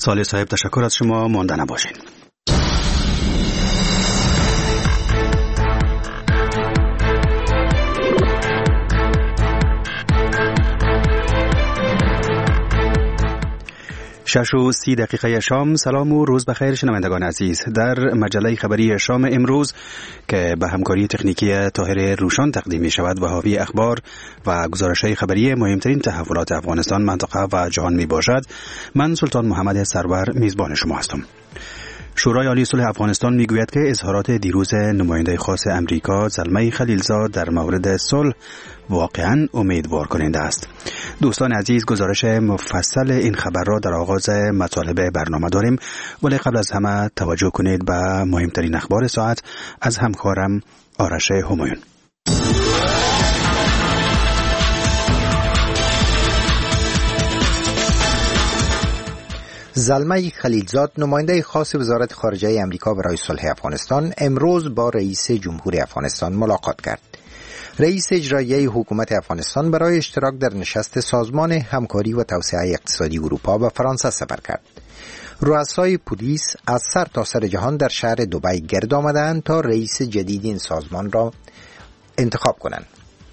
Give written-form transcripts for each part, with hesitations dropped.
صالح صاحب تشکر از شما، مانده نباشین. شش و 30 دقیقه شام. سلام و روز بخیر شنوندگان عزیز. در مجله خبری شام امروز که به همکاری تکنیکی طاهر روشان تقدیم می شود و حاوی اخبار و گزارش‌های خبری مهمترین تحولات افغانستان، منطقه و جهان می باشد، من سلطان محمد سرور میزبان شما هستم. شورای عالی صلح افغانستان میگوید که اظهارات دیروز نماینده خاص امریکا زلمه خلیلزاد در مورد صلح واقعاً امیدوار کننده است. دوستان عزیز، گزارش مفصل این خبر را در آغاز مطالب برنامه داریم، ولی قبل از همه توجه کنید به مهمترین اخبار ساعت از همکارم آرش همایون. زلمه خلیلزاد نماینده خاص وزارت خارجه امریکا برای صلح افغانستان امروز با رئیس جمهور افغانستان ملاقات کرد. رئیس اجرایی حکومت افغانستان برای اشتراک در نشست سازمان همکاری و توسعه اقتصادی اروپا به فرانسه سفر کرد. رؤسای پلیس از سر تا سر جهان در شهر دبی گرد آمدند تا رئیس جدید این سازمان را انتخاب کنند.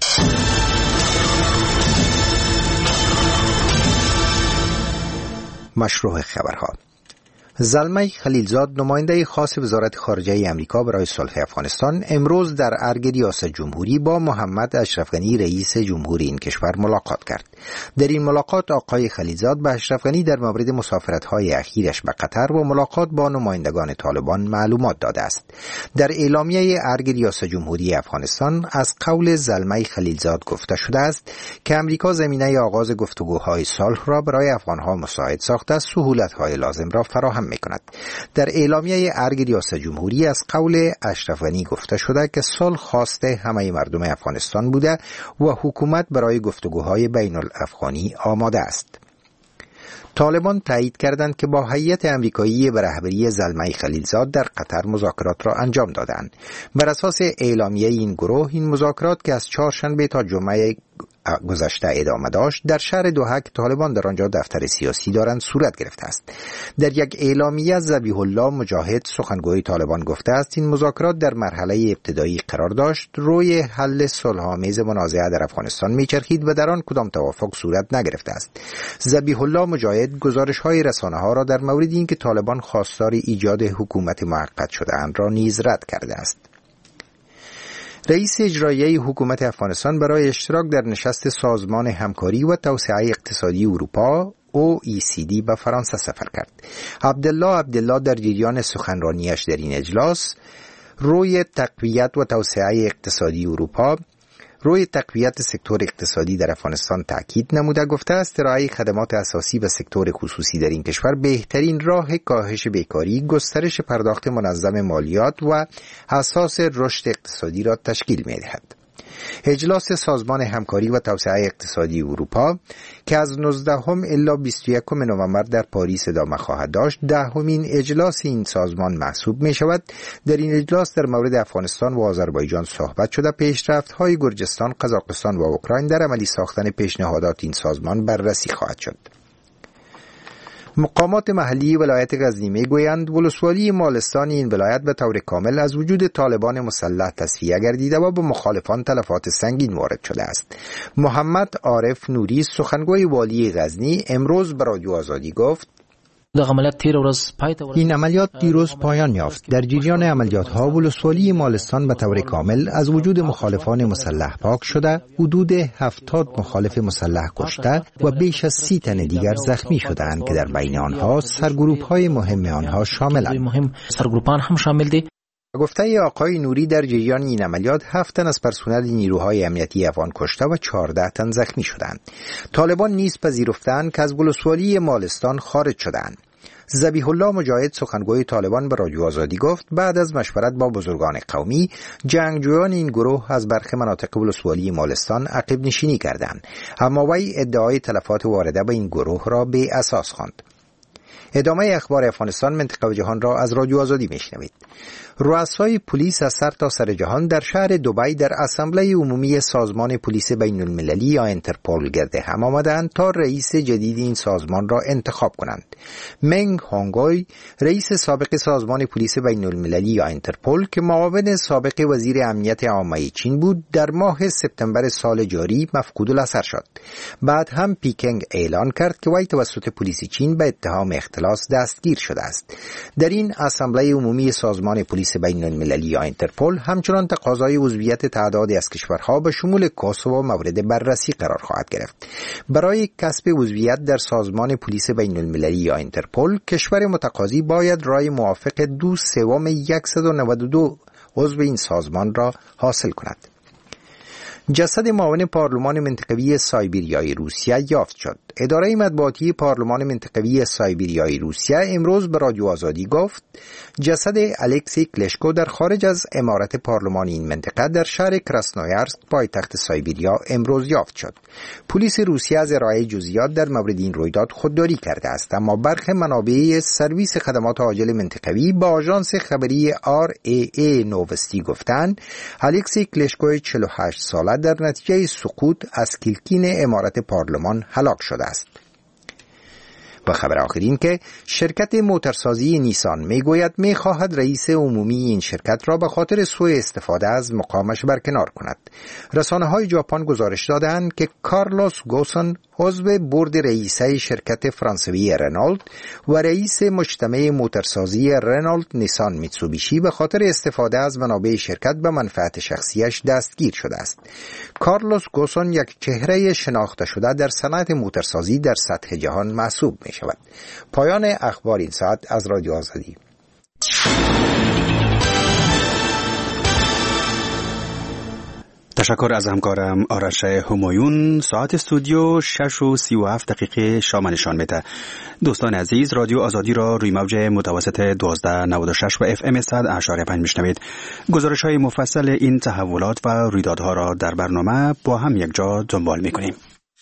مشروع خبرها. زلمه خلیلزاد نماینده خاص وزارت خارجه امریکا برای صلح افغانستان امروز در ارگ ریاست جمهوری با محمد اشرف غنی رئیس جمهوری این کشور ملاقات کرد. در این ملاقات آقای خلیلزاد به اشرف غنی در مورد مسافرت‌های اخیرش به قطر و ملاقات با نمایندگان طالبان معلومات داده است. در اعلامیه ارگ ریاست جمهوری افغانستان از قول زلمه خلیلزاد گفته شده است که امریکا زمینه آغاز گفتگوهای صلح را برای افغان‌ها مساعد ساخته سهولت‌های لازم را فراهم می‌کند. در اعلامیه ارگ ریاست جمهوری از قول اشرف غنی گفته شده که صلح خواسته همه مردم افغانستان بوده و حکومت برای گفتگوهای بین الافغانی آماده است. طالبان تایید کردند که با هیئت امریکایی به رهبری زلمه خلیلزاد در قطر مذاکرات را انجام دادند. بر اساس اعلامیه این گروه، این مذاکرات که از چهارشنبه تا جمعه گذشته ادامه داشت در شهر دوحه که طالبان در آنجا دفتر سیاسی دارند صورت گرفته است. در یک اعلامیه ذبیح الله مجاهد سخنگوی طالبان گفته است این مذاکرات در مرحله ابتدایی قرار داشت، روی حل صلح‌آمیز منازعه در افغانستان میچرخید و در آن کدام توافق صورت نگرفته است. ذبیح الله مجاهد گزارش‌های رسانه‌ها را در مورد اینکه طالبان خواستار ایجاد حکومت موقت شده‌اند را نیز رد کرده است. رئیس اجرایی حکومت افغانستان برای اشتراک در نشست سازمان همکاری و توسعه اقتصادی اروپا OECD به فرانسه سفر کرد. عبدالله در جریان سخنرانیش در این اجلاس روی تقویت و توسعه اقتصادی اروپا روی تقویت سکتور اقتصادی در افغانستان تاکید نموده گفته است ارائه خدمات اساسی به سکتور خصوصی در این کشور بهترین راه کاهش بیکاری، گسترش پرداخت منظم مالیات و اساس رشد اقتصادی را تشکیل می‌دهد. اجلاس سازمان همکاری و توسعه اقتصادی اروپا که از 19 الی 21 نوامبر در پاریس ادامه خواهد داشت 10مین اجلاس این سازمان محسوب می شود. در این اجلاس در مورد افغانستان و آذربایجان صحبت شده. پیشرفت‌های گرجستان، قزاقستان و اوکراین در عملی ساختن پیشنهادات این سازمان بررسی خواهد شد. مقامات محلی ولایت غزنی میگویند ولسوالی مالستان این ولایت به طور کامل از وجود طالبان مسلح تصفیه گردیده و به مخالفان تلفات سنگین وارد شده است. محمد عارف نوری سخنگوی والی غزنی امروز به رادیو آزادی گفت این عملیات دیروز پایان یافت. در جریان عملیات‌ها ولسوالی مالستان به طور کامل از وجود مخالفان مسلح پاک شده، حدود 70 مخالف مسلح کشته و بیش از 30 تن دیگر زخمی شدند که در بین آنها سرگروه‌های مهم آنها شاملند. گفته آقای نوری در جریان این عملیات 7 تن از پرسنل نیروهای امنیتی افغان کشته و 14 تن زخمی شدند. طالبان نیز پذیرفتند که از ولسوالی مالستان خارج شدند. ذبیح الله مجاهد سخنگوی طالبان به رادیو آزادی گفت بعد از مشورت با بزرگان قومی جنگجویان این گروه از برخی مناطق ولسوالی مالستان عقب نشینی کردند، اما وی ادعای تلفات وارده به این گروه را بی اساس خواند. ادامه اخبار افغانستان، منطقه و جهان را از رادیو آزادی میشنوید. رؤسای پلیس از سرتاسر جهان در شهر دبی در اسامبله عمومی سازمان پلیس بین المللی یا اینترپل گرد هم آمدند تا رئیس جدید این سازمان را انتخاب کنند. منگ هونگوی، رئیس سابق سازمان پلیس بین المللی یا اینترپل که معاون سابق وزیر امنیت عامه چین بود، در ماه سپتامبر سال جاری مفقود الاثر شد. بعد هم پیکنگ اعلان کرد که وی توسط پلیس چین به اتهام اختلاس دستگیر شده است. در این اسامبله عمومی سازمان پلیس بین المللی یا اینترپل همچنان تقاضای عضویت تعدادی از کشورها به شمول کوسوو مورد بررسی قرار خواهد گرفت. برای کسب عضویت در سازمان پلیس بین المللی یا اینترپل، کشور متقاضی باید رای موافق 2/192 عضو این سازمان را حاصل کند. جسد معاون پارلمان منطقوی سایبریای روسیه یافت شد. اداره مطبوعاتی پارلمان منطقوی سایبریای روسیه امروز به رادیو آزادی گفت جسد الکسی کلشکو در خارج از عمارت پارلمان این منطقه در شهر کراسنویارسک پایتخت سایبریا امروز یافت شد. پلیس روسیه از ارائه جزئیات در مورد این رویداد خودداری کرده است، اما برخی منابع سرویس خدمات عاجل منطقوی با آژانس خبری RAA نووستی گفتند الکسی کلشکو 48 ساله در نتیجه سقوط از کلکین عمارت پارلمان هلاک شده است. و خبر آخرین که شرکت موتورسازی نیسان میگوید میخواهد رئیس عمومی این شرکت را به خاطر سوء استفاده از مقامش برکنار کند. رسانه‌های ژاپن گزارش دادند که کارلوس گوسون، عضو بورد رئیسه شرکت فرانسوی رنولد و رئیس مجتمع موتورسازی رنولد نیسان میتسوبیشی، به خاطر استفاده از منابع شرکت به منفعت شخصیش دستگیر شده است. کارلوس گوسون یک چهره شناخته شده در صنعت موتورسازی در سطح جهان محسوب می شود. پایان اخبار این ساعت از رادیو آزادی. تشکر از همکارم آرش همایون. ساعت استودیو 6:37 شام نشان میده. دوستان عزیز، رادیو آزادی را روی موج متوسط 1296 و FM 100.5 میشنوید. گزارش های مفصل این تحولات و رویدادها را در برنامه با هم یک جا دنبال میکنیم.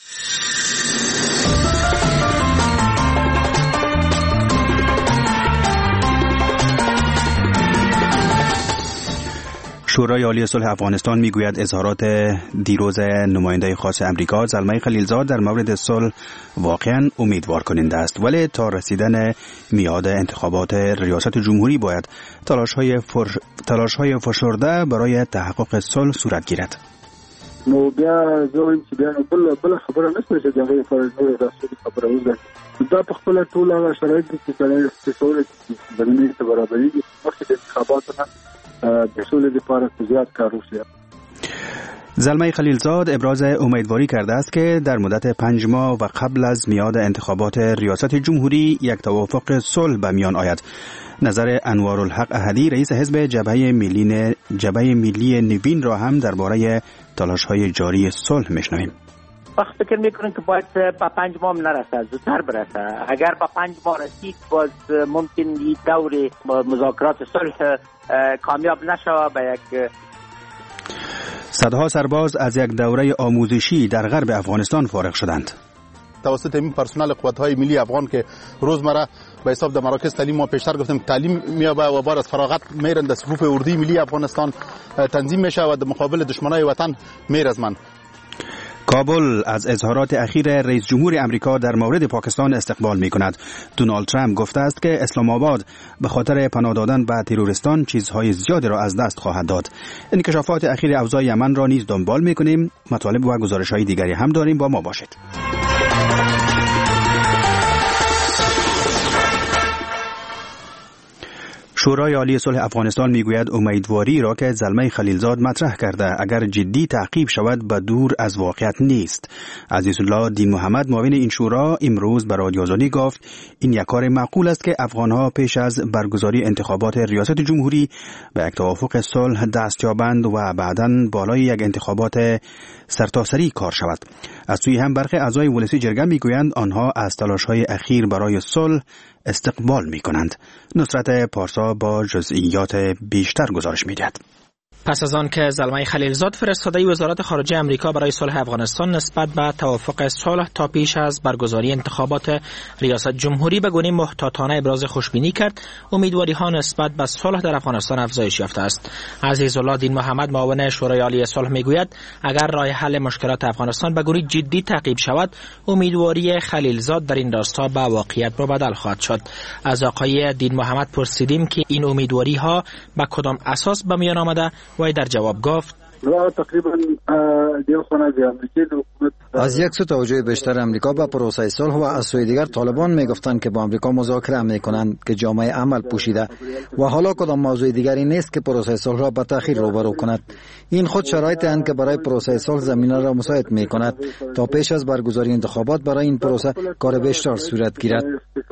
شورای عالی صلح افغانستان میگوید اظهارات دیروز نماینده خاص امریکا زلمه خلیلزاد در مورد صلح واقعا امیدوار کننده است، ولی تا رسیدن میعاد انتخابات ریاست جمهوری باید تلاش‌های فشرده برای تحقق صلح صورت گیرد. نو بیا زویم چې بیا بل خبره نشته چې دغه فرضونه رسولي خبره وزه دا په خپل ټول هغه شرایط چې څلور د دې برابرۍ مخکې د انتخاباتو بسول دیپارت زیاد کار روسیه. زلمه خلیلزاد ابراز امیدواری کرده است که در مدت 5 ماه و قبل از میعاد انتخابات ریاست جمهوری یک توافق صلح به میان آید. نظر انوارالحق احدی رئیس حزب جبهه ملی نوین را هم درباره تلاش‌های جاری صلح میشنویم. وقت فکر میکنم که باید با 5 ماه نرسه، زودتر برسه. اگر با 5 ماه رسید باز ممکن این دور مذاکرات صلح کامیاب نشوه به یک. صدها سرباز از یک دوره آموزشی در غرب افغانستان فارغ شدند. توسط این پرسنل قوات‌های ملی افغان که روزمره به حساب در مراکز تعلیم ما پیشتر گفتم تعلیم میابه و بعد از فراغت میرن در صفوف اردوی ملی افغانستان تنظیم میشه و در مقابل دشمنای وطن میرزمن. کابل از اظهارات اخیر رئیس جمهور امریکا در مورد پاکستان استقبال می کند. دونالد ترامپ گفته است که اسلام آباد به خاطر پناه دادن به تروریستان چیزهای زیادی را از دست خواهد داد. انکشافات اخیر اوضاع یمن را نیز دنبال می کنیم. مطالب و گزارش‌های دیگری هم داریم، با ما باشید. شورای عالی صلح افغانستان میگوید امیدواری را که زلمه خلیلزاد مطرح کرده اگر جدی تعقیب شود به دور از واقعیت نیست. عزیزالله دین محمد معاون این شورا امروز به رادیو آزادی گفت این یک کار معقول است که افغانها پیش از برگزاری انتخابات ریاست جمهوری به یک توافق صلح دست یابند و بعداً بالای یک انتخابات سرتاسری کار شود. از سوی هم برخی اعضای ولسی جرگه میگویند آنها از تلاش‌های اخیر برای صلح استقبال می کنند. نصرت پارسا با جزئیات بیشتر گزارش می دهد. پس از آن که زلمه خلیلزاد فرستاده وزارت خارجه امریکا برای صلح افغانستان نسبت به توافق صلح تا پیش از برگزاری انتخابات ریاست جمهوری به گونه محتاطانه ابراز خوشبینی کرد، امیدواری ها نسبت به صلح در افغانستان افزایش یافته است. عزیزالله دین محمد معاون شورای عالی صلح میگوید اگر راه حل مشکلات افغانستان به گونه جدی تعقیب شود، امیدواری خلیلزاد در این راستا به واقعیت بدل خواهد شد. از آقای دین محمد پرسیدیم که این امیدواری ها به کدام اساس به میان آمده و در جواب گفت از یک سو توجه بیشتر امریکا به پروسه صلح و از سوی دیگر طالبان میگفتند که با امریکا مذاکره میکنند که جامعه عمل پوشیده و حالا کدام موضوع دیگری نیست که پروسه صلح را به تأخیر روبرو کند. این خود شرایطی است که برای پروسه صلح زمینه را مساعد میکند تا پیش از برگزاری انتخابات برای این پروسه کار بیشتر صورت گیرد.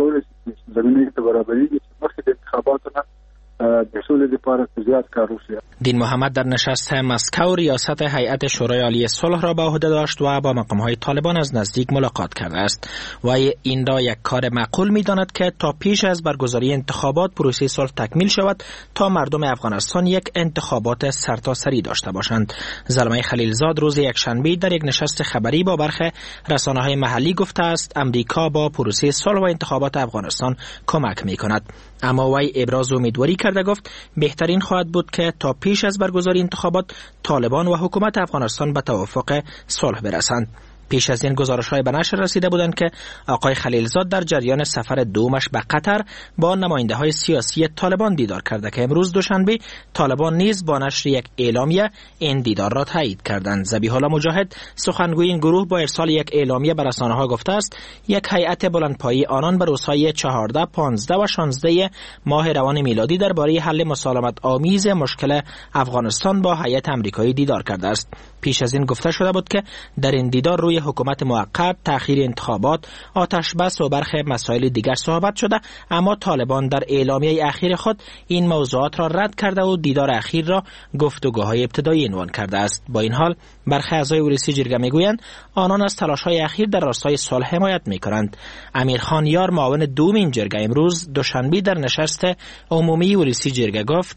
دین محمد در نشست مسکو ریاست هیئت شورای عالی صلح را به عهده داشت و با مقام‌های طالبان از نزدیک ملاقات کرده است و این را یک کار معقول می‌داند که تا پیش از برگزاری انتخابات پروسه صلح تکمیل شود تا مردم افغانستان یک انتخابات سرتاسری داشته باشند. زلمه خلیلزاد روز یکشنبه در یک نشست خبری با برخی رسانه‌های محلی گفته است امریکا با پروسه صلح و انتخابات افغانستان کمک می‌کند، اما وی ابراز امیدواری کرده گفت بهترین خواهد بود که تا پیش از برگزاری انتخابات طالبان و حکومت افغانستان به توافق صلح برسند. پیش از این گزارش‌های به نشر رسیده بودند که آقای خلیلزاد در جریان سفر دومش به قطر با نماینده‌های سیاسی طالبان دیدار کرده که امروز دوشنبه طالبان نیز با نشر یک اعلامیه این دیدار را تایید کردند. ذبیح الله مجاهد سخنگوی این گروه با ارسال یک اعلامیه به رسانه‌ها گفته است یک هیئت بلندپایه آنان به روزهای 14، 15 و 16 ماه روان میلادی درباره حل مسالمت آمیز مشکل افغانستان با هیئت آمریکایی دیدار کرده است. پیش از این گفته شده بود که در این دیدار روی حکومت موقت، تأخیر انتخابات، آتش بس و برخی مسائل دیگر صحبت شده، اما طالبان در اعلامیه اخیر خود این موضوعات را رد کرده و دیدار اخیر را گفتگوهای ابتدایی عنوان کرده است. با این حال برخی اعضای ولسی جرگه میگویند آنان از تلاش‌های اخیر در راستای صلح حمایت می‌کنند. امیرخان یار معاون دوم این جرگه امروز دوشنبه در نشست عمومی ولسی جرگه گفت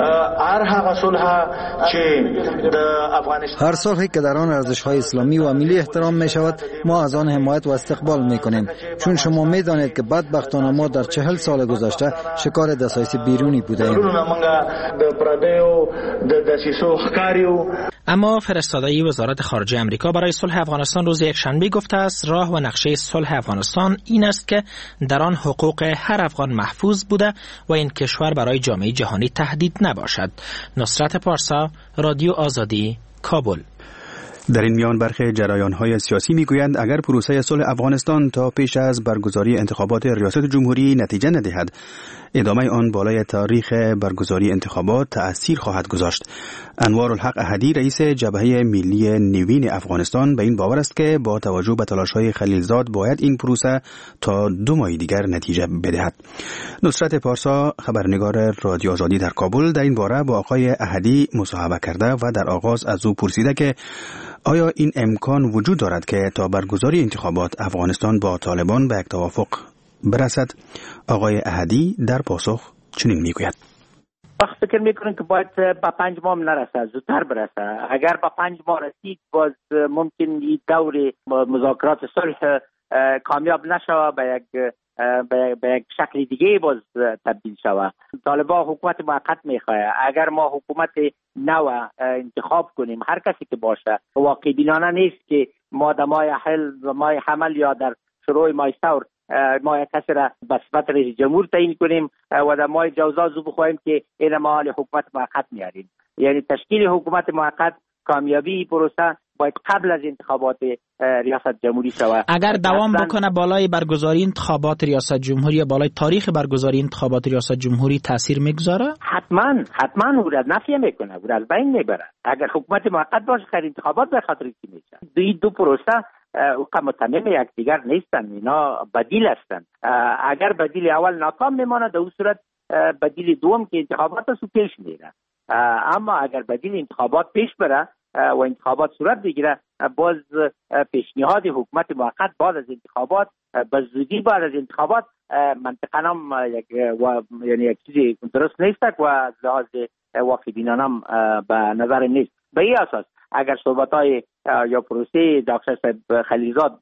هر صلحی که در آن ارزش‌های اسلامی و ملی احترام می شود ما از آن حمایت و استقبال می کنیم، چون شما می دانید که بدبختانه ما در 40 سال گذشته شکار دسایس بیرونی بودیم. اما فرستاده وزارت خارجه امریکا برای صلح افغانستان روز یکشنبه گفته است راه و نقشه صلح افغانستان این است که در آن حقوق هر افغان محفوظ بوده و این کشور برای جامعه جهانی تهدید نباشد. نصرت پارسا، رادیو آزادی، کابل. در این میان برخی جریان‌های سیاسی میگویند اگر پروسه صلح افغانستان تا پیش از برگزاری انتخابات ریاست جمهوری نتیجه ندهد، ادامه آن بالای تاریخ برگزاری انتخابات تأثیر خواهد گذاشت. انوارالحق احدی رئیس جبهه ملی نوین افغانستان به این باور است که با توجه به تلاش‌های خلیلزاد باید این پروسه تا 2 ماه دیگر نتیجه بدهد. نصرت پارسا، خبرنگار رادیو آزادی در کابل، در این باره با آقای احدی مصاحبه کرده و در آغاز از او پرسیده که آیا این امکان وجود دارد که تا برگزاری انتخابات افغانستان با طالبان به یک توافق برسد؟ آقای احدی در پاسخ چنین میگوید: وقت فکر میکنم که باید با 5 ماه نرسه، زودتر برسه. اگر با 5 ماه رسید باز ممکن این دور مذاکرات صلح کامیاب نشود، به یک شکل دیگه باز تبدیل شود. طالبان حکومت موقت میخواه. اگر ما حکومت نو انتخاب کنیم، هر کسی که باشه، واقع بینانه نیست که ما در ماه حمل یا در شروع ماه ثور ما یک کسی را به صفت رئیس جمهور تعیین کنیم و در ماه جوزا زو بخواهیم که این ما حال حکومت موقت میاریم. یعنی تشکیل حکومت موقت، کامیابی پروسه باید قبل از انتخابات ریاست جمهوری شود. اگر دوام بکنه بالای برگزاری انتخابات ریاست جمهوری یا بالای تاریخ برگزاری انتخابات ریاست جمهوری تاثیر میگذاره؟ حتما او را نفی میکنه، او را از بین میبره. اگر حکومت موقت باشه خیر انتخابات به خاطر چی میشه؟ دو پروسه متمم یکدیگر نیستن، اینا بدیل هستند. اگر بدیل اول ناکام میمانه در اون صورت بدیل دوم که انتخابات است پیش میره. اما اگر بدیل انتخابات پیش بره و انتخابات صورت بگیره، باز پیشنهاد حکومت موقت بعد از انتخابات به زودی بعد از انتخابات منطقاً هم یک چیزی درست نیست و از لحاظ وافدینانه به نظر نیست. به این اساس اگر صحبت‌های یا پروسه دکتر صاحب خلیلزاد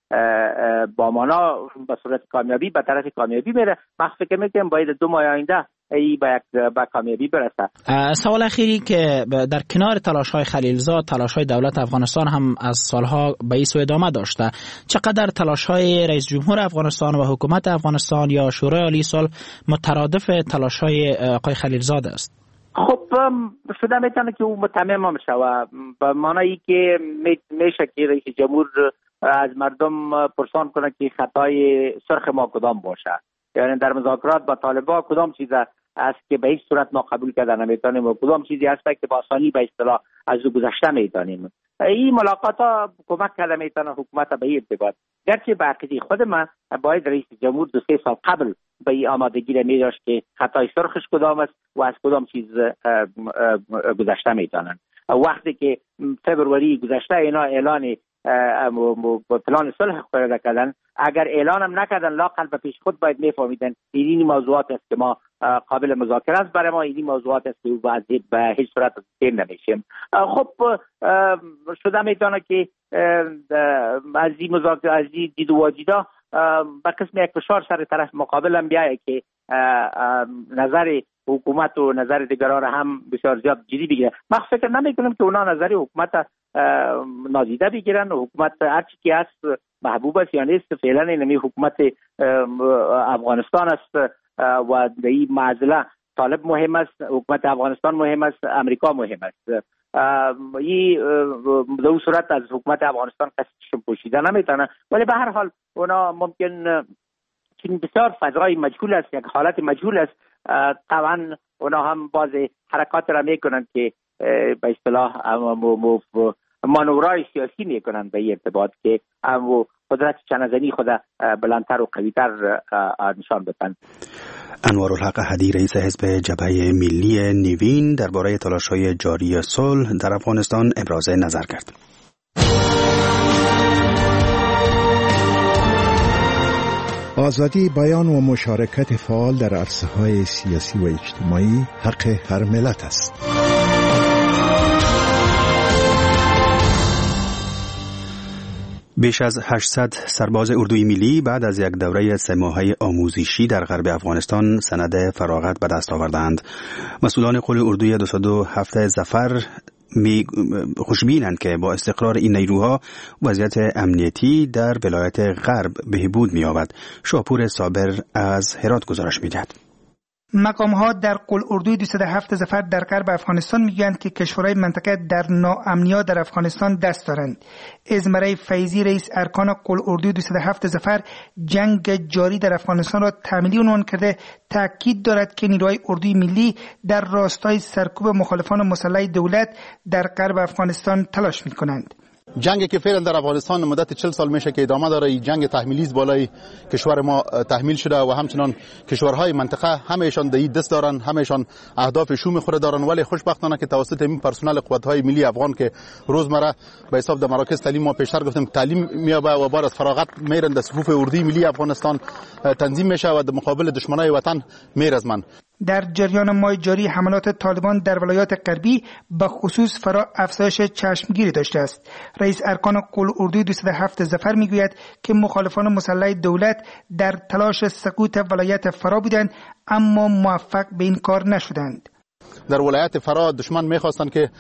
با مانا به صورت کامیابی به طرف کامیابی میره، من فکر میکنم باید 2 ماه آینده ای به کامیابی برسه. سوال اخیری که در کنار تلاش‌های خلیلزاد، تلاش‌های دولت افغانستان هم از سالها به این سو ادامه داشته، چقدر تلاش‌های رئیس جمهور افغانستان و حکومت افغانستان یا شورای عالی صلح مترادف تلاش‌های آقای خلیلزاد است؟ خب شده میتونه که او متمم شود به معنی که میشه که رئیس جمهور از مردم پرسان کنه که خطای سرخ ما کدام باشه، یعنی در مذاکرات با طالبان کدام چیز است که به هیچ صورت ما قبول کردن نمیتونیم و کدام چیزی هست که با آسانی به اصطلاح از او گذشته میتونیم. این ملاقات ها کمک کرده میتونه حکومت به این ارتباط، گرچه به عقیده خود من باید رئیس جمهور 2-3 سال قبل به این آمادگی را میداشت که خطای سرخش کدام است و از کدام چیز گذشته میتونن. وقتی که فبروری گذشته اینا اعلان پلان صلح خورده کردن، اگر اعلان هم نکردن لااقل به پیش خود باید میفهمیدن این موضوعات است که ما قابل مذاکره است برای ما، این موضوعات است که به هیچ صورت تسلیم نمیشیم. خب شده میتونه که از این مذاکره از این دید و واجیدا به قسم یک فشار سر طرف مقابل هم بیایه که نظر حکومت و نظر دیگران هم بسیار زیاد جدی بگیره. من فکر نمیکنم که اونا نظر حکومت نادیده بگیرن و حکومت هرچی که هست محبوب است یا نیست. فعلا اینمی حکومت افغانستان است و در این معضله طالب مهم است، حکومت افغانستان مهم است، امریکا مهم است. این به اون صورت از حکومت افغانستان کسی پوشیده نمیتونه، ولی به هر حال اونا ممکن چون بسیار فضای مجهول است، یک حالت مجهول است، طبعا اونا هم باز حرکات را میکنن که به اصطلاح مانورای سیاسی میکنن به این ارتباط که قدرت چنزنی خود بلندتر و قویتر نشان بدن. انوارالحق احدی رئیس حزب جبهه ملی نیوین درباره تلاش‌های جاری صلح در افغانستان ابراز نظر کرد. آزادی بیان و مشارکت فعال در عرصه‌های سیاسی و اجتماعی حق هر ملت است. بیش از 800 سرباز اردوی ملی بعد از یک دوره 3 ماهه آموزشی در غرب افغانستان سند فراغت به دست آوردند. مسئولان قول اردوی 207 ظفر خوشبینند که با استقرار این نیروها وضعیت امنیتی در ولایت غرب بهبود می‌یابد. شاپور صابر از هرات گزارش می‌دهد. مقام‌ها در قول اردوی 207 ظفر در غرب افغانستان میگویند که کشورهای منطقه در ناامنی‌ها در افغانستان دست دارند. ازمره فیضی رئیس ارکان قول اردوی 207 ظفر جنگ جاری در افغانستان را تحمیلی عنوان کرده، تاکید دارد که نیروهای اردوی ملی در راستای سرکوب مخالفان مسلح دولت در غرب افغانستان تلاش می‌کنند. جنگی که فعلا در افغانستان مدت 40 سال میشه که ادامه داره، این جنگ تحمیلی است بالای کشور ما تحمیل شده و همچنان کشورهای منطقه همهشان در این دست دارن، همهشان اهداف شوم خود دارن، ولی خوشبختانه که توسط این پرسنل قوت‌های ملی افغان که روزمره به حساب در مراکز تعلیم ما پیشتر گفتم تعلیم میابه و بعد از فراغت میرن در صفوف اردوی ملی افغانستان تنظیم میشه و در مقابل دشمنای وطن میرزمن. در جریان ماه جاری حملات طالبان در ولایات غربی به خصوص فرا افزایش چشمگیری داشته است. رئیس ارکان قول اردوی 207 ظفر میگوید که مخالفان مسلح دولت در تلاش سقوط ولایت فرا بودند اما موفق به این کار نشدند. در ولایت فرا دشمن میخواستند که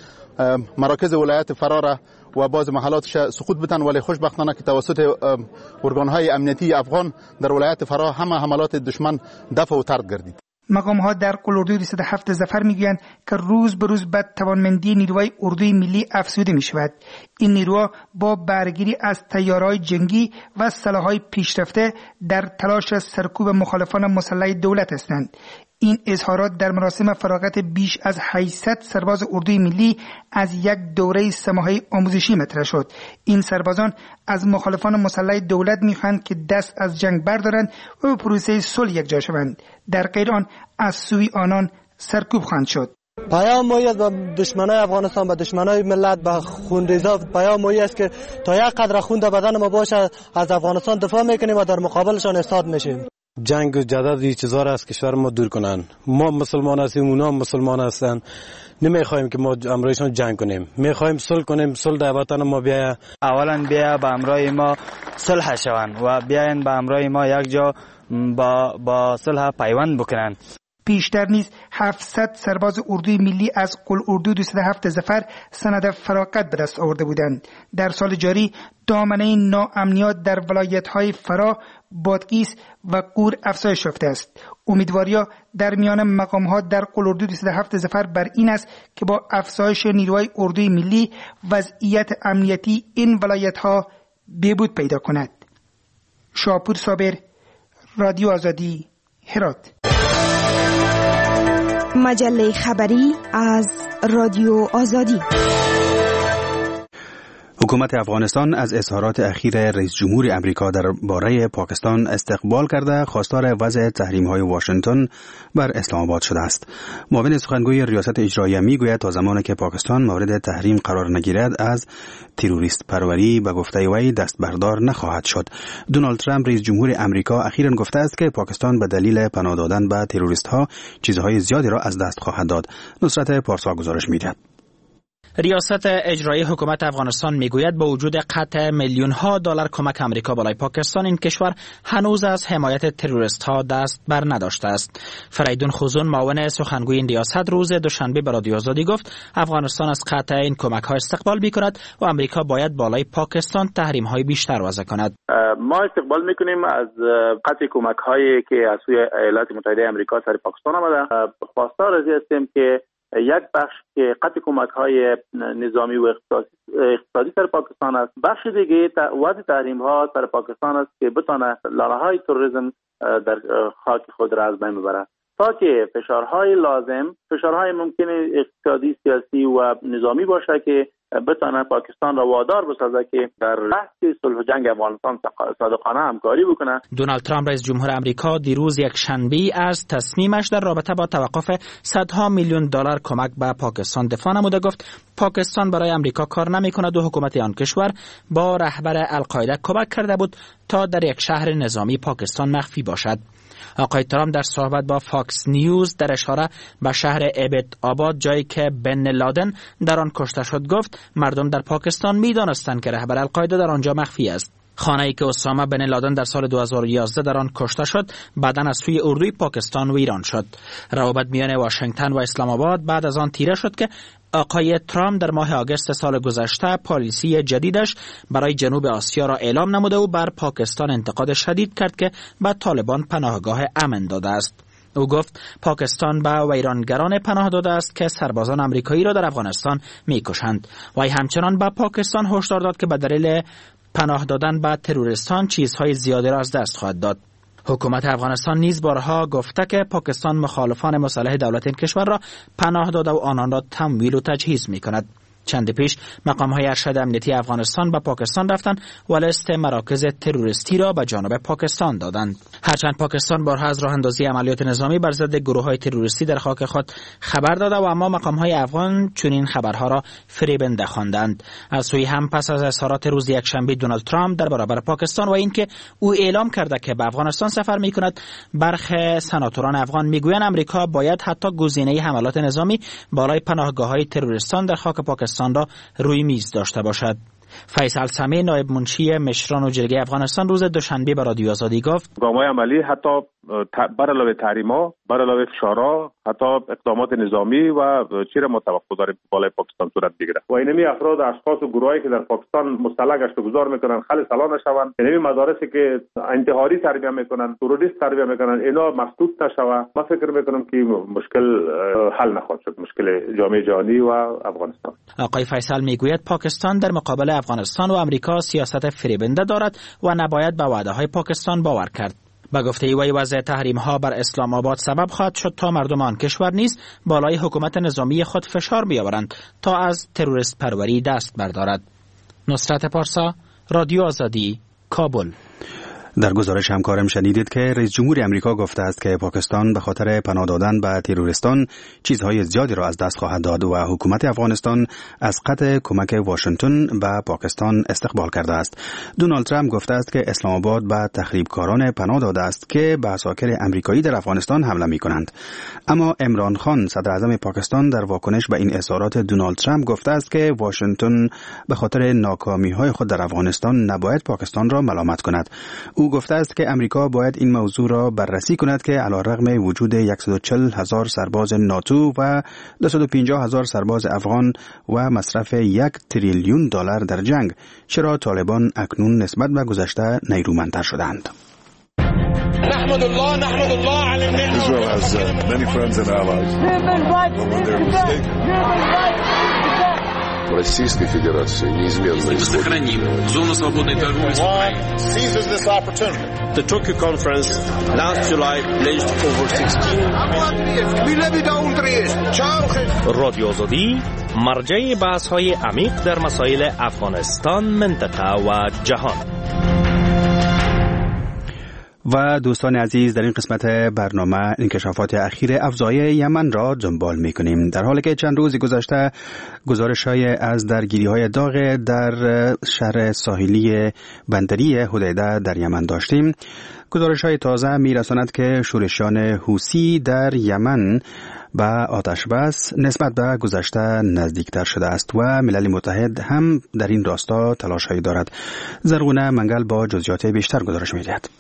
مراکز ولایت فرا را و بعض محلاتش سقوط بدن، ولی خوشبختانه که توسط ارگان‌های امنیتی افغان در ولایت فرا همه حملات دشمن دفع و طرد گردید. مقام‌ها در قول اردوی 207 ظفر میگویند که روز به روز به توانمندی نیروهای اردوی ملی افزوده می شود. این نیروها با برگیری از تیارهای جنگی و سلاح‌های پیشرفته در تلاش سرکوب مخالفان مسلح دولت هستند. این اظهارات در مراسم فراغت بیش از 800 سرباز اردوی ملی از یک دوره 3 ماهه آموزشی مطرح شد. این سربازان از مخالفان مسلح دولت می‌خواهند که دست از جنگ بردارند و به پروسه صلح یکجا شوند. در غیر آن از سوی آنان سرکوب خواهند شد. پیام ما است به دشمنای افغانستان، به دشمنای ملت، به خونریزا. پیام ما است که تا یک قدر خون در بدن ما باشه از افغانستان دفاع میکنیم و در مقابلشان ایستاد میشیم. جنگ و جدل این چیزا را از کشور ما دور کنن. ما مسلمان هستیم، اونا مسلمان هستن. نمیخوایم که ما امروزشون جنگ کنیم، میخوایم صلح کنیم. صلح در وطن ما بیا، اولا بیا به امروز ما صلح شوند و بیاین به امروز ما یک جا با صلح پیوند بکنن. پیشتر نیز 700 سرباز اردوی ملی از قلعه‌اردو 207 ظفر سند فراغت به دست آورده بودند. در سال جاری دامنه ناامنیات در ولایت‌های فرا، بادغیس و غور افزایش یافته است. امیدواریا در میان مقام‌ها در قلعه‌اردو 207 ظفر بر این است که با افزایش نیروهای اردوی ملی وضعیت امنیتی این ولایت‌ها بهبود پیدا کند. شاپور صابر، رادیو آزادی، هرات. مجله خبری از رادیو آزادی. حکومت افغانستان از اظهارات اخیر رئیس جمهور امریکا درباره پاکستان استقبال کرده خواستار وضع تحریم‌های واشنگتن بر اسلام آباد شده است. معاون سخنگوی ریاست اجراییه میگوید تا زمانی که پاکستان مورد تحریم قرار نگیرد از تروریست پروری به گفته وی دست بردار نخواهد شد. دونالد ترامپ رئیس جمهور امریکا اخیراً گفته است که پاکستان به دلیل پناه دادن به تروریست‌ها چیزهای زیادی را از دست خواهد داد. نصرت پارسا گزارش می‌دهد. ریاست اجرایی حکومت افغانستان میگوید با وجود قطع میلیون ها دلار کمک امریکا بالای پاکستان، این کشور هنوز از حمایت تروریست ها دست بر نداشته است. فریدون خوزون معاون سخنگوی این ریاست روز دوشنبه به رادیو آزادی گفت افغانستان از قطع این کمک ها استقبال میکند و امریکا باید بالای پاکستان تحریم های بیشتر وضع کند. ما استقبال میکنیم از قطع کمک هایی که از سوی ایالات متحده آمریکا سر پاکستان آمده. خواستار از هستیم که یک بخش که قطع کمک‌های نظامی و اقتصادی سر پاکستان است، بخش دیگه وضع تحریم‌ها سر پاکستان است که بتونه لاله‌های تروریسم در خاک خود را از بین ببرد تا که فشارهای لازم، فشارهای ممکن اقتصادی، سیاسی و نظامی باشه که بتونه پاکستان را وادار بسازه که در بحث صلح و جنگ افغانستان صادقانه همکاری بکنه. دونالد ترامپ رئیس جمهور آمریکا دیروز یک شنبه از تصمیمش در رابطه با توقف صدها میلیون دلار کمک به پاکستان دفاع نموده. گفت پاکستان برای آمریکا کار نمی‌کند و حکومت آن کشور با رهبر القاعده کمک کرده بود تا در یک شهر نظامی پاکستان مخفی باشد. آقای ترامپ در صحبت با فاکس نیوز در اشاره به شهر ابد آباد، جایی که بن لادن در آن کشته شد، گفت مردم در پاکستان می‌دانستند که رهبر القاعده در آنجا مخفی است. خانه‌ای که اسامه بن لادن در سال 2011 در آن کشته شد بعداً از سوی اردوی پاکستان ویران شد. روابط میان واشنگتن و اسلام آباد بعد از آن تیره شد که آقای ترامپ در ماه آگوست سال گذشته پالیسی جدیدش برای جنوب آسیا را اعلام نموده و بر پاکستان انتقاد شدید کرد که به طالبان پناهگاه امن داده است. او گفت پاکستان به ویرانگران پناه داده است که سربازان آمریکایی را در افغانستان می‌کشند. وی همچنان به پاکستان هشدار داد که به دلیل پناه دادن به تروریستان چیزهای زیادی را از دست خواهد داد. حکومت افغانستان نیز بارها گفته که پاکستان مخالفان مسلح دولت این کشور را پناه داده و آنان را تمویل و تجهیز می‌کند. چند پیش مقام‌های ارشد امنیتی افغانستان به پاکستان رفتند و لیست مراکز تروریستی را به جانب پاکستان دادند. هرچند پاکستان بارها از راه اندازی عملیات نظامی بر ضد گروه‌های تروریستی در خاک خود خبر داده و اما مقام‌های افغان چنین خبرها را فریبنده خواندند. از سوی هم پس از اظهارات روز یکشنبه دونالد ترامپ در برابر پاکستان و اینکه او اعلام کرده که به افغانستان سفر می‌کند، برخی سناتوران افغان می‌گویند آمریکا باید حتی گزینه حملات نظامی بالای پناهگاه‌های تروریستان در خاک پاکستان را روی میز داشته باشد. فیصل سمی نایب منشی مشران و جرگه افغانستان روز دوشنبه به رادیو آزادی گفت گام‌های عملی حتی بر علاوه تحریم‌ها، بر علاوه فشارها، حتی اقدامات نظامی و چیره ما توقع داریم بالای پاکستان صورت بگیره و اینمی افراد، اشخاص و گروهایی که در پاکستان مستلق گشت و گذار میکنن خل سلا نشوند، اینمی مدارسی که انتحاری تربیت میکنن، تروریست تربیت میکنن، اینا مسدود نشوه. ما فکر میکنم که مشکل حل نخواهد شد، مشکل جامعه جهانی و افغانستان. آقای فیصل میگوید پاکستان در مقابل افغانستان و آمریکا سیاست فریبنده دارد و نباید به وعده‌های پاکستان باور کرد. با گفته وی وضع تحریم‌ها بر اسلام آباد سبب خواهد شد تا مردم آن کشور نیز بالای حکومت نظامی خود فشار بیاورند تا از تروریست پروری دست بردارد. نصرت پارسا، رادیو آزادی، کابل. در گزارش همکارم شنیدید که رئیس جمهور امریکا گفته است که پاکستان به خاطر پناه دادن به تروریستان چیزهای زیادی را از دست خواهد داد و حکومت افغانستان از قطع کمک واشنگتن به پاکستان استقبال کرده است. دونالد ترامپ گفته است که اسلام آباد به تخریبکاران پناه داده است که به عساکر امریکایی در افغانستان حمله می‌کنند. اما عمران خان صدر اعظم پاکستان در واکنش به این اظهارات دونالد ترامپ گفته است که واشنگتن به خاطر ناکامی‌های خود در افغانستان نباید پاکستان را ملامت کند. او گفته است که امریکا باید این موضوع را بررسی کند که علیرغم وجود 140,000 سرباز ناتو و 250,000 سرباز افغان و مصرف 1 تریلیون دلار در جنگ، چرا طالبان اکنون نسبت به گذشته نیرومندتر شدند. نحمد الله على النعمة. Israel has many friends and allies. When they're mistaken. Российской Федерации неизменно сохраним зону свободной торговли с Украиной. Seizes this opportunity. The Tokyo conference last July pledged over 16 رادیو آزادی مرجع بحث‌های عمیق در مسائل افغانستان، منطقه و جهان. و دوستان عزیز، در این قسمت برنامه انکشافات اخیر افزای یمن را دنبال می‌کنیم. در حالی که چند روز گذشته گزارش‌های از درگیری‌های داغ در شهر ساحلی بندری حدیده در یمن داشتیم، گزارش‌های تازه می‌رساند که شورشیان حوثی در یمن به آتش بس نسبت به گذشته نزدیکتر شده است و ملل متحد هم در این راستا تلاش‌هایی دارد. زرغونه منگل با جزئیات بیشتر گزارش می‌دهد.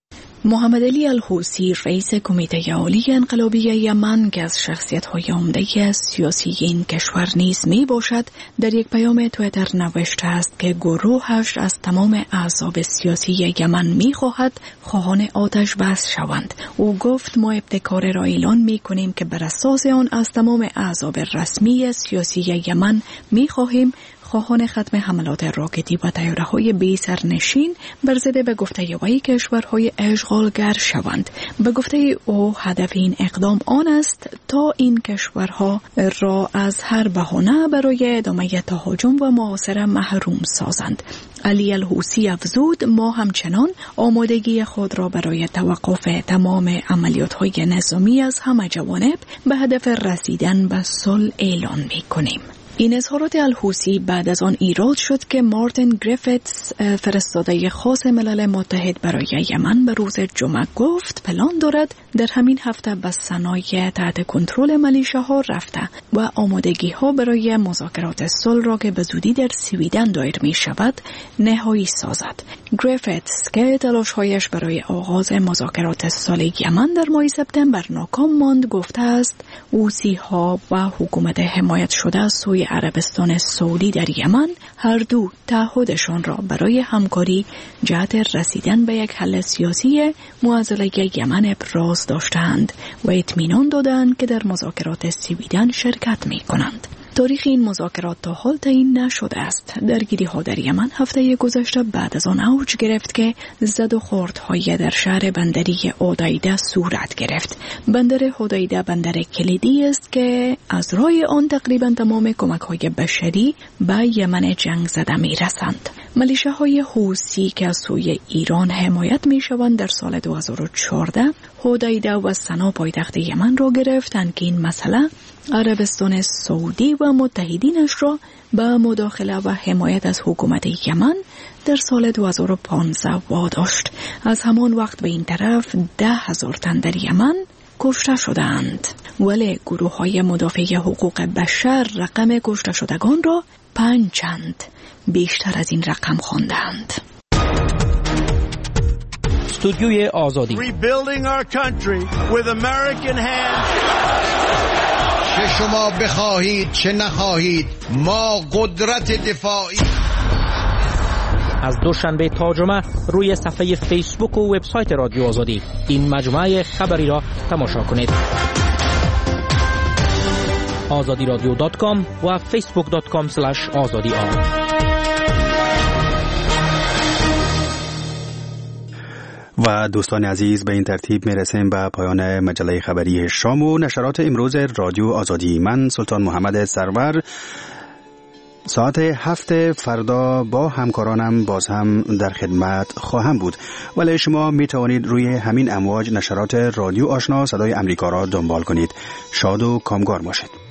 محمد علی الحوثی، رئیس کمیته عالی انقلابی یمن که از شخصیت‌های عمده سیاسی این کشور نیز میباشد، در یک پیام توییتر نوشته است که گروهش از تمام احزاب سیاسی یمن میخواهد خواهان آتش بس شوند. او گفت ما ابتکار را اعلان میکنیم که بر اساس آن از تمام احزاب رسمی سیاسی یمن میخواهیم خواهان ختم حملات راکتی و طیاره‌های بی سرنشین بر ضد به گفته وی کشورهای اشغالگر شوند. به گفته او هدف این اقدام آن است تا این کشورها را از هر بهانه برای ادامه تهاجم و محاصره محروم سازند. علی الحوثی افزود ما همچنان آمادگی خود را برای توقف تمام عملیات‌های نظامی از همه جوانب به هدف رسیدن به صلح اعلان می‌کنیم. این اظهارات الحوثی بعد از آن ایراد شد که مارتین گریفتس، فرستاده خاص ملل متحد برای یمن، به روز جمعه گفت پلان دارد در همین هفته به صنایع تحت کنترل ملیشه‌ها رفته و آمادگی‌ها برای مذاکرات صلح را که به زودی در سویدن دایر می‌شود نهایی سازد. گریفتس که تلاش‌هایش برای آغاز مذاکرات صلح یمن در ماه سپتامبر ناکام ماند، گفته است حوثی‌ها و حکومت حمایت شده از سوی عربستان سعودی در یمن هر دو تعهدشان را برای همکاری جهت رسیدن به یک حل سیاسی معضله یمن ابراز داشتند و اطمینان دادند که در مذاکرات سویدن شرکت می‌کنند. تاریخ این مذاکرات تا حال تعیین نشده است. درگیری‌ها در یمن هفته گذشته بعد از آن اوج گرفت که زد و خوردهای در شهر بندری حدیده صورت گرفت. بندر حدیده بندر کلیدی است که از راه آن تقریبا تمام کمک‌های بشری به یمن جنگ زده می‌رسند. ملیشه‌های حوثی که از سوی ایران حمایت می‌شوند در سال 2014 حدیده و سنا پایتخت یمن را گرفتند که این مسئله عربستان سعودی و متحدینش را به مداخله و حمایت از حکومت یمن در سال 2015 واداشت. از همان وقت به این طرف 10,000 تن در یمن کشته شدند، ولی گروه‌های مدافع حقوق بشر رقم کشته شدگان را 5 چند بیشتر از این رقم خواندند. استودیوی آزادی. Rebuilding our country with American hands. چه شما بخواهید چه نخواهید ما قدرت دفاعی. از دوشنبه تا جمعه روی صفحه فیسبوک و وبسایت رادیو آزادی این مجموعه خبری را تماشا کنید. azadiradio.com و facebook.com/azadi. و دوستان عزیز، به این ترتیب میرسیم به پایان مجله خبری شام و نشرات امروز رادیو آزادی. من سلطان محمد سرور ساعت 7 فردا با همکارانم باز هم در خدمت خواهم بود، ولی شما می توانید روی همین امواج نشرات رادیو آشنا صدای امریکا را دنبال کنید. شاد و کامگار باشید.